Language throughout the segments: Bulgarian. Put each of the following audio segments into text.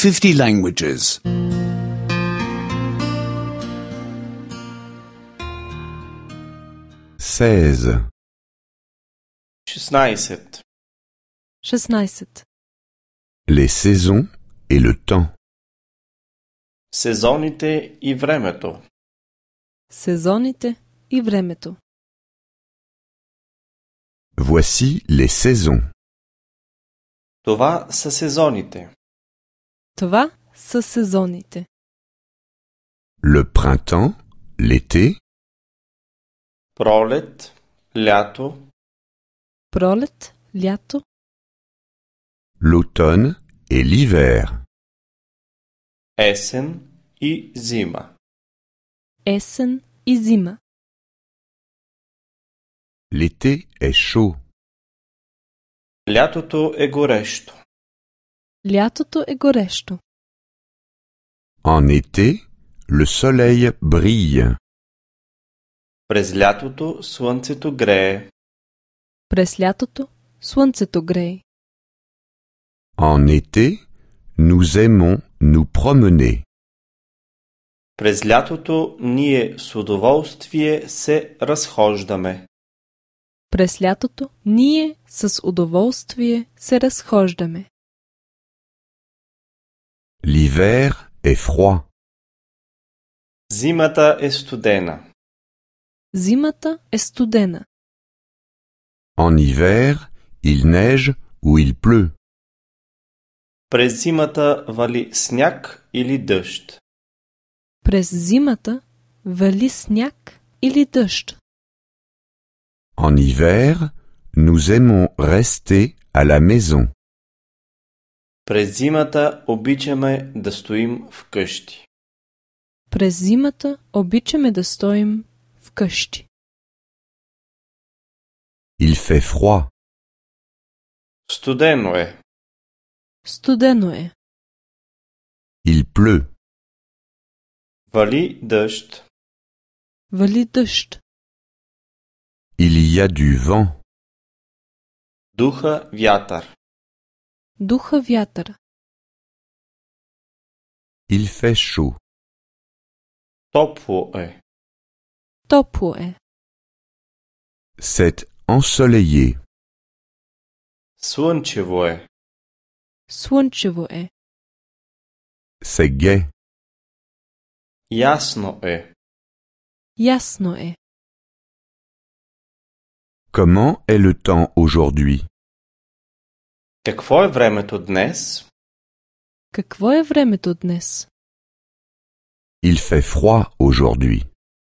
50 languages. 16. 16. 16. Les saisons et le temps. Сезоните и времето. Сезоните и времето. Voici les saisons. Това са сезоните. Това са сезоните. Le printemps, l'été, Пролет, лято, Пролет, лято, l'automne et l'hiver. есен и зима. есен и зима. L'été est chaud. Лятото е горещо. Лятото е горещо. En été, le soleil brille. През лятото слънцето грее. През лятото слънцето грее. En été, nous aimons nous promener. През лятото ние с удоволствие се разхождаме. През лятото ние с удоволствие се разхождаме. L'hiver est froid. Зимата е студена. Зимата е студена. En hiver, il neige ou il pleut. През зимата вали сняг или дъжд. През зимата вали сняг или дъжд. En hiver, nous aimons rester à la maison. През зимата обичаме да стоим вкъщи. През зимата обичаме да стоим вкъщи. Il fait froid. Студено е. Студено е. Il pleut. Вали дъжд. Вали дъжд. Il y a du vent. Духа вятър. Духа вятър. Il fait chaud. Топло е. Топло е. C'est ensoleillé. Слънчево е. Слънчево е. C'est gai. Ясно е. Ясно е. Comment est le temps aujourd'hui? Какво е времето днес? Какво е времето днес? Il fait froid aujourd'hui.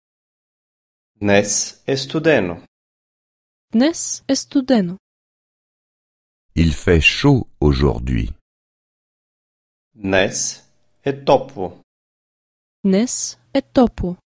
Днес е студено. Днес е студено. Il fait chaud aujourd'hui. Днес е топло. Днес е топло.